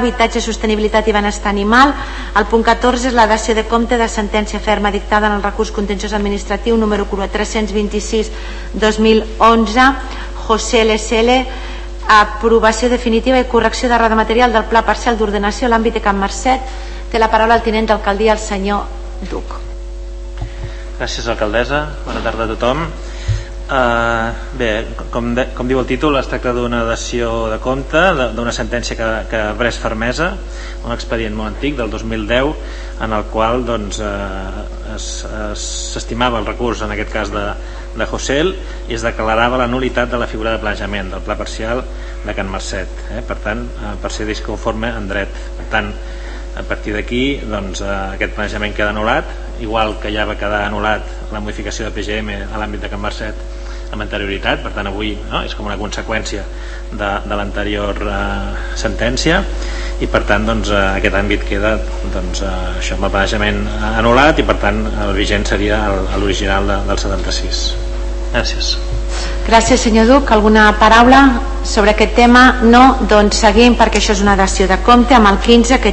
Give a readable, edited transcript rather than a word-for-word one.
Habitatge, Sostenibilitat i Benestar Animal. El punt 14 és la dació de compte de sentència ferma dictada en el recurs contenciós administratiu número 326-2011 José LSL, aprovació definitiva i correcció de de material del pla parcial d'ordenació a l'àmbit de Can Marcet. Té la paraula el tinent d'alcaldia, el senyor Duc. Gràcies, alcaldessa. Bona tarda a tothom. Bé, com diu el títol, es tracta d'una dació de compte d'una sentència que ha pres fermesa, un expedient molt antic del 2010 en el qual s'estimava el recurs, en aquest cas de Josel, i es declarava la nul·litat de la figura de planejament del pla parcial de Can Marcet, per tant, per ser disconforme en dret. Per tant, a partir d'aquí aquest planejament queda anul·lat, igual que ja va quedar anul·lat la modificació de PGM a l'àmbit de Can Marcet amb anterioritat. Per tant, avui és com una conseqüència de l'anterior sentència, i per tant aquest àmbit queda això, amb el planejament anul·lat, i per tant el vigent seria l'original del 76. Gràcies. Gràcies, senyor Duc. Alguna paraula sobre aquest tema? No, doncs seguim, perquè això és una dació de compte amb el 15, que